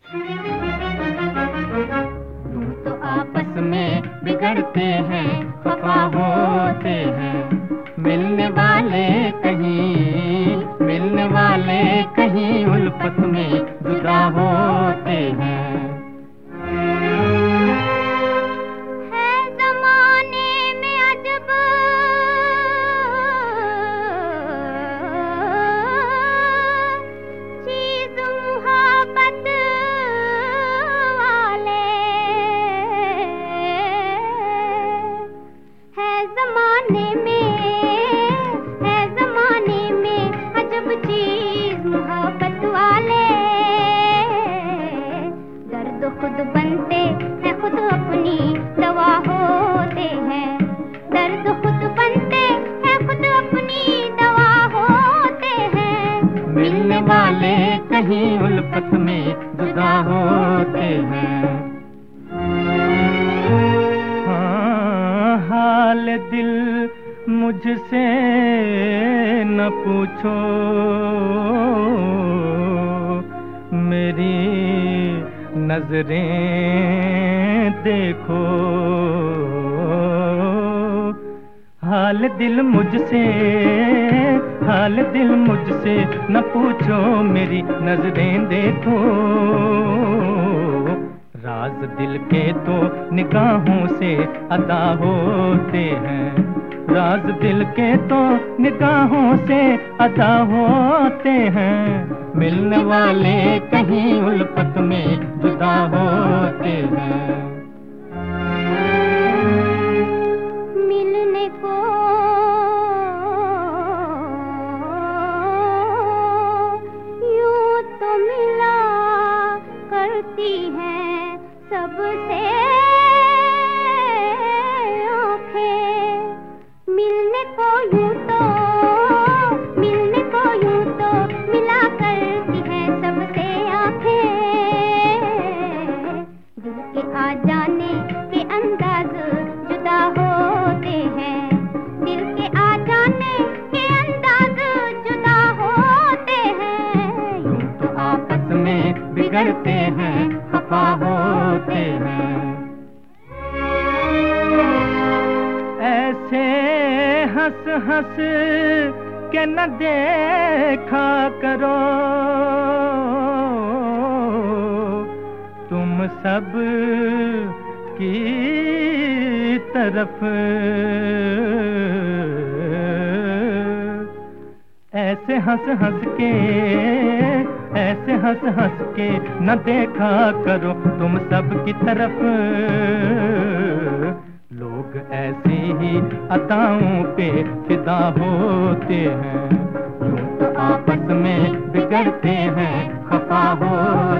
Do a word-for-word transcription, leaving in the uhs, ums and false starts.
यूं तो आपस में बिगड़ते हैं, खफा होते हैं, मिलने वाले कहीं, मिलने वाले कहीं उल्फत में जुदा होते हैं। खुद बनते हैं, खुद अपनी दवा होते हैं, दर्द खुद बनते हैं, खुद अपनी दवा होते हैं, मिलने वाले कहीं उल्फत में जुदा होते हैं। हाँ, हाल दिल मुझसे न पूछो, मेरी नजरें देखो, हाल दिल मुझसे, हाल दिल मुझसे न पूछो, मेरी नजरें देखो, राज दिल के तो निगाहों से अदा होते हैं, राज दिल के तो निगाहों से अदा होते हैं, मिलने वाले कहीं उल्फत में जुदा होते हैं। मिलने को यूं तो मिला करती हैं सबसे आँखें, मिलने को यूं तो, मिलने को यूं तो मिला करती हैं सबसे आँखें, दिल के आ जाने के अंदाज जुदा होते हैं, दिल के आ जाने के अंदाज जुदा होते हैं, यूं तो आपस में बिगड़ते हैं, खफा होते हैं। ऐसे हंस हंस के न देखा करो, तुम सब की तरफ, ऐसे हंस हंस के, ऐसे हंस हंस के न देखा करो तुम सब की तरफ, लोग ऐसे ही अदाओं पे फिदा होते हैं, यूं तो आपस में बिगड़ते हैं, खफा होते हैं।